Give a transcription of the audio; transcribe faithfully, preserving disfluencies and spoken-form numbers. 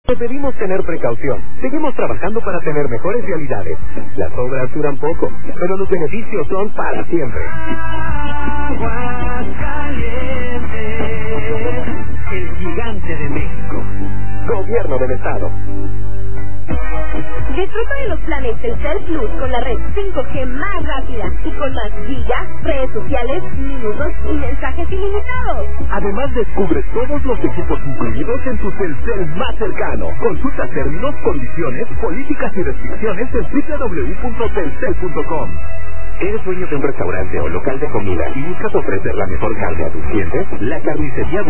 Te pedimos tener precaución. Seguimos trabajando para tener mejores realidades. Las obras duran poco, pero los beneficios son para siempre. Aguascalientes, el gigante de México. Gobierno del Estado. Disfruta de los planes Telcel Plus con la red cinco G más rápida y con más gigas, redes sociales, minutos y mensajes ilimitados. Además, descubre todos los equipos incluidos en tu Telcel más cercano. Consulta términos, condiciones, políticas y restricciones en doble u doble u doble u punto telcel punto com. ¿Eres dueño de un restaurante o local de comida y buscas ofrecer la mejor carne a tus clientes? La carnicería